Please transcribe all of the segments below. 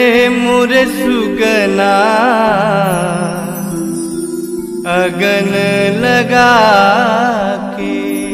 मोर सुगना अगन लगा के।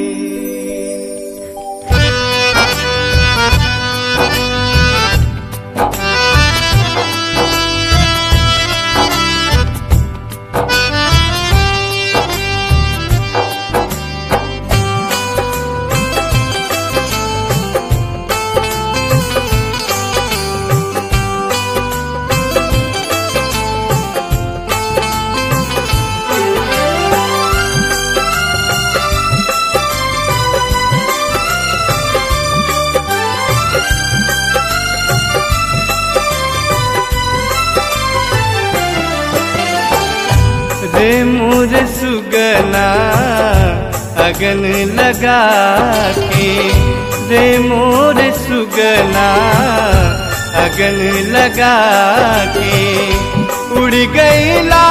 रे मोर सुगना अगन लगा के, रे मोर सुगना अगन लगा के। उड़ गईला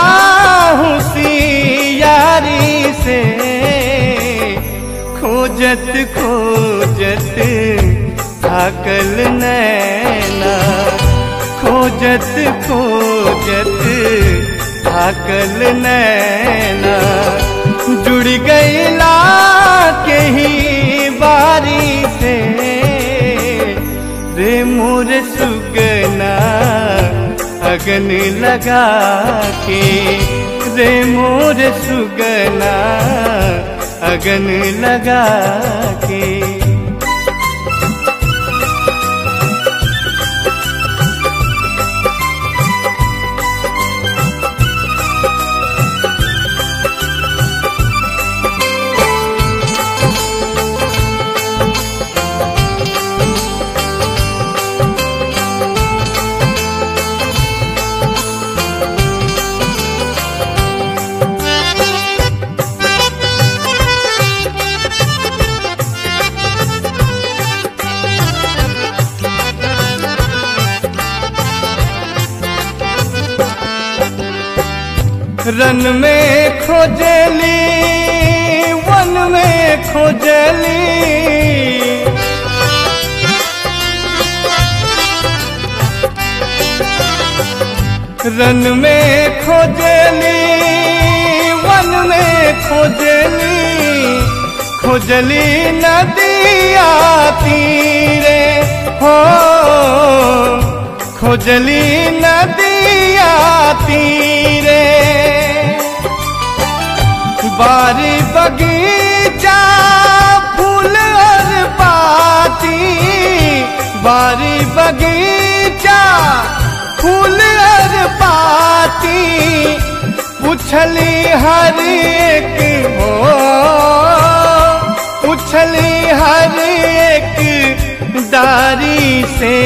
होशियारी से, खोजत खोजत थाकल नैना, खोजत खोजत थाकल नैना। जुड़ गईला के ही बारी से, रे मोर सुगना अगन लगा के, रे मोर सुगना अगन लगा के। रन में खोजली वन में खोजली, रन में खोजली वन में खोजली। खोजली नदिया तीरे हो, खोजली नदिया तीरे। बारी बगीचा फूल और पाती, बारी बगीचा फूल और पाती। पुछली हर एक हो, पुछली हर एक दारी से,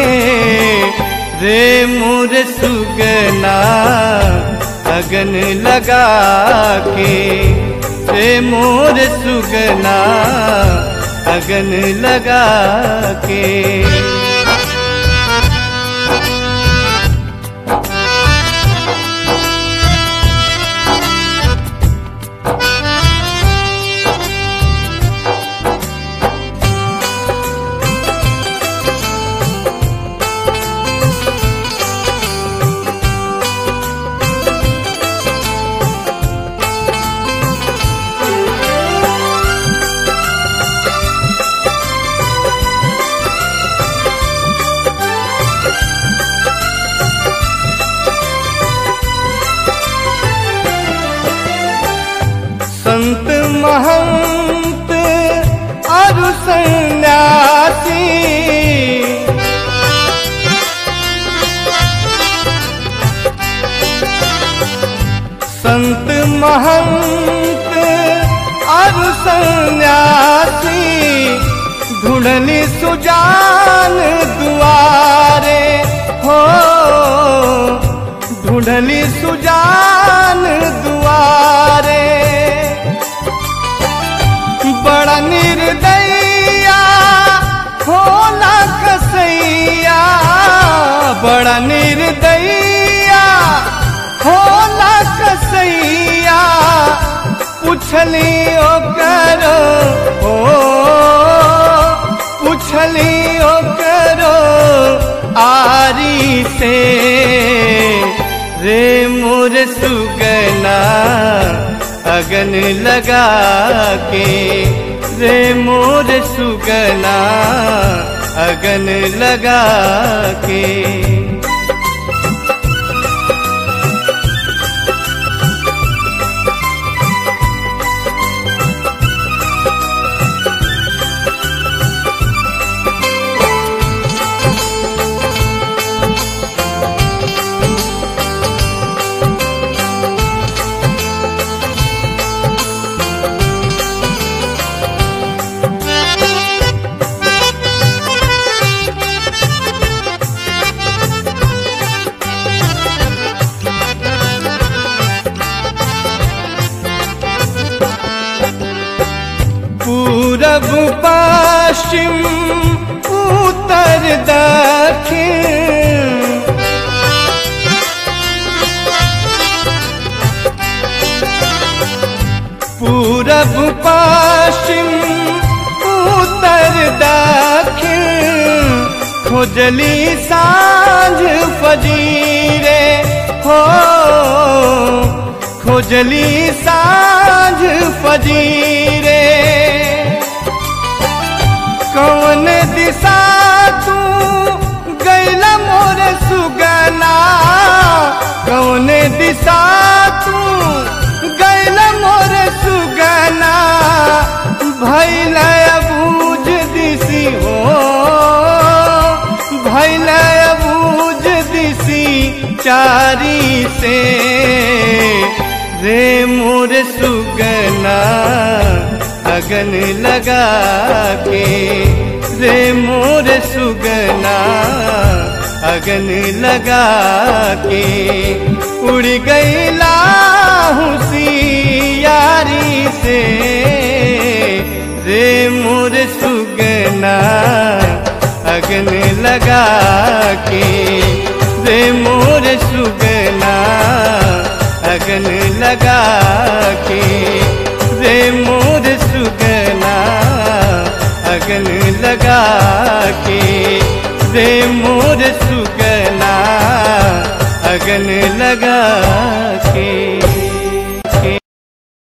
रे मोर सुगना अगन लगा के, रे मोर सुगना अगन लगा के। संत महंत और सन्यासी, संत महंत और सन्यासी। ढूंढली सुजान दुआरे हो, ढूंढली सुजान दुआरे। बड़ा निर्दयिया होला कसैया, बड़ा निर्दयिया होला कसैया। पुछली ओ करो हो, पुछली ओ करो आरी से रे मोर सुगना अगन लगा के रे मोर सुगना अगन लगा के। पूरब पश्चिम उत्तर दक्षिण पूरब पश्चिम उत्तर दक्षिण खोजली सांझ फजीरे हो खोजली सांझ फजीरे। कौन दिशा तू गैला मोर सुगना कौन दिशा तू गैला मोर सुगना भैल बूझ दिसी हो भैल बूझ दिसी चारी से रे मोर सुगना अगन लगा के रे मोर सुगना अगन लगा के। उड़ गईला होशियारी से रे मोर सुगना अगन लगा के रे मोर सुगना अगन लगा के रे मोर सुगना अगन लगा के रे मोर सुगना अगन लगा